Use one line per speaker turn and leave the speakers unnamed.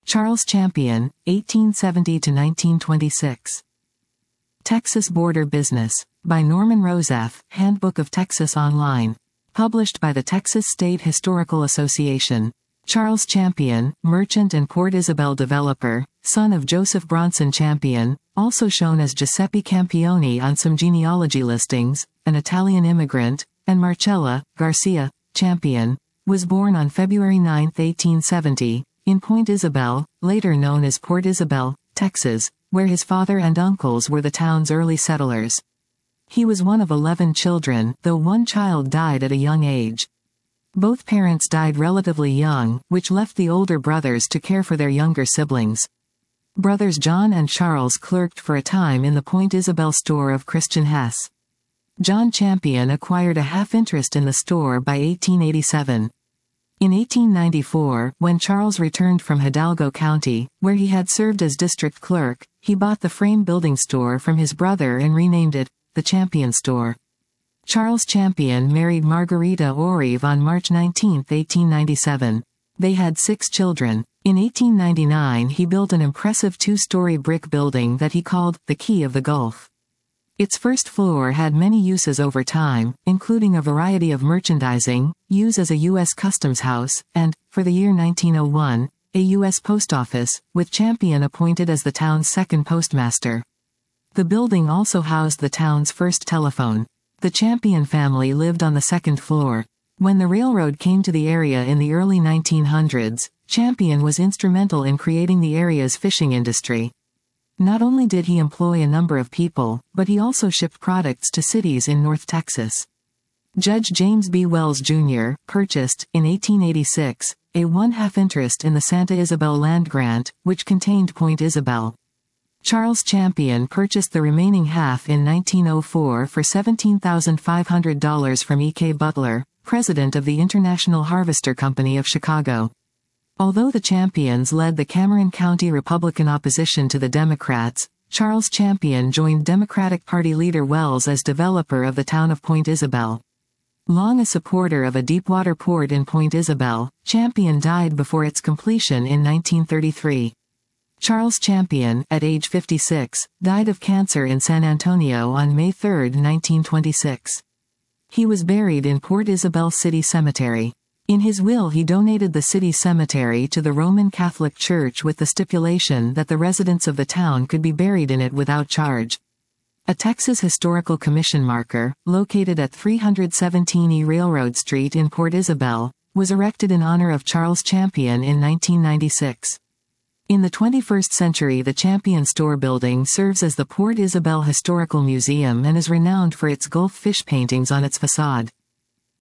Charles Champion, 1870–1926. Texas Border Business. By Norman Roseff, Handbook of Texas Online. Published by the Texas State Historical Association. Charles Champion, merchant and Port Isabel developer, son of Joseph Bronson Champion, also shown as Giuseppe Campione on some genealogy listings, an Italian immigrant, and Marcella Garcia Champion, was born on February 9, 1870, in Point Isabel, later known as Port Isabel, Texas, where his father and uncles were the town's early settlers. He was one of 11 children, though one child died at a young age. Both parents died relatively young, which left the older brothers to care for their younger siblings. Brothers John and Charles clerked for a time in the Point Isabel store of Christian Hess. John Champion acquired a half-interest in the store by 1887. In 1894, when Charles returned from Hidalgo County, where he had served as district clerk, he bought the frame building store from his brother and renamed it the Champion Store. Charles Champion married Margarita Orive on March 19, 1897. They had 6 children. In 1899 he built an impressive 2-story brick building that he called the Key of the Gulf. Its first floor had many uses over time, including a variety of merchandising, use as a U.S. Customs House, and, for the year 1901, a U.S. Post Office, with Champion appointed as the town's second postmaster. The building also housed the town's first telephone. The Champion family lived on the second floor. When the railroad came to the area in the early 1900s, Champion was instrumental in creating the area's fishing industry. Not only did he employ a number of people, but he also shipped products to cities in North Texas. Judge James B. Wells, Jr. purchased, in 1886, a 1/2 interest in the Santa Isabel land grant, which contained Point Isabel. Charles Champion purchased the remaining half in 1904 for $17,500 from E.K. Butler, president of the International Harvester Company of Chicago. Although the Champions led the Cameron County Republican opposition to the Democrats, Charles Champion joined Democratic Party leader Wells as developer of the town of Point Isabel. Long a supporter of a deepwater port in Point Isabel, Champion died before its completion in 1933. Charles Champion, at age 56, died of cancer in San Antonio on May 3, 1926. He was buried in Port Isabel City Cemetery. In his will he donated the city cemetery to the Roman Catholic Church with the stipulation that the residents of the town could be buried in it without charge. A Texas Historical Commission marker, located at 317 E Railroad Street in Port Isabel, was erected in honor of Charles Champion in 1996. In the 21st century, the Champion Store building serves as the Port Isabel Historical Museum and is renowned for its Gulf fish paintings on its facade.